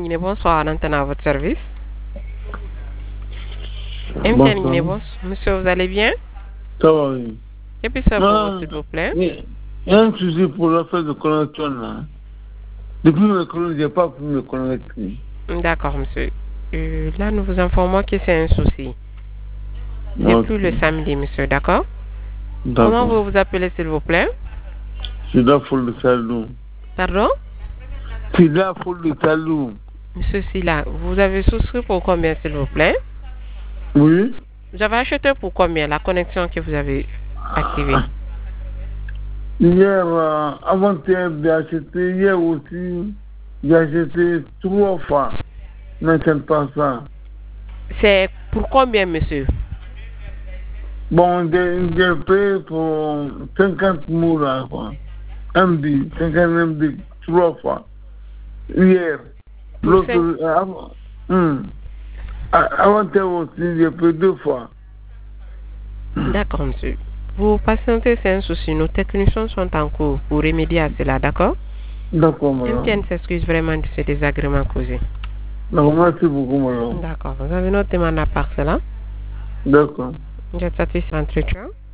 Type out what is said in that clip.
bonsoir, Nantan à votre service. Bonsoir. Monsieur, vous allez bien? Ça va, oui. Et puis ça pour vous, s'il vous plaît. Il y a un souci pour l'affaire de connexion là. Depuis me connecter, j'ai pas pu me connecter. D'accord, monsieur. Là, nous vous informons que c'est un souci. Depuis le samedi, monsieur, d'accord? Comment vous vous appelez, s'il vous plaît? C'est la foule de Salou. Pardon? C'est la foule de Salou. Monsieur Silla, vous avez souscrit pour combien, s'il vous plaît? Oui. Vous avez acheté pour combien la connexion que vous avez activée? Hier, avant-hier, j'ai acheté, hier aussi, j'ai acheté 3 fois. Mais c'est pas ça. C'est pour combien, monsieur? Bon, j'ai payé pour 50 moules, quoi. MB, 50 MB, 3 fois. Hier. L'autre, avant-hier aussi, j'ai payé 2 fois. D'accord, monsieur. Vous patientez, c'est un souci. Nos techniciens sont en cours pour remédier à cela, d'accord? D'accord, madame. MTN s'excuse vraiment de ce désagrément causé. Merci beaucoup, madame. D'accord. Vous avez notre demande à part cela? D'accord. Vous êtes satisfait d'entretien?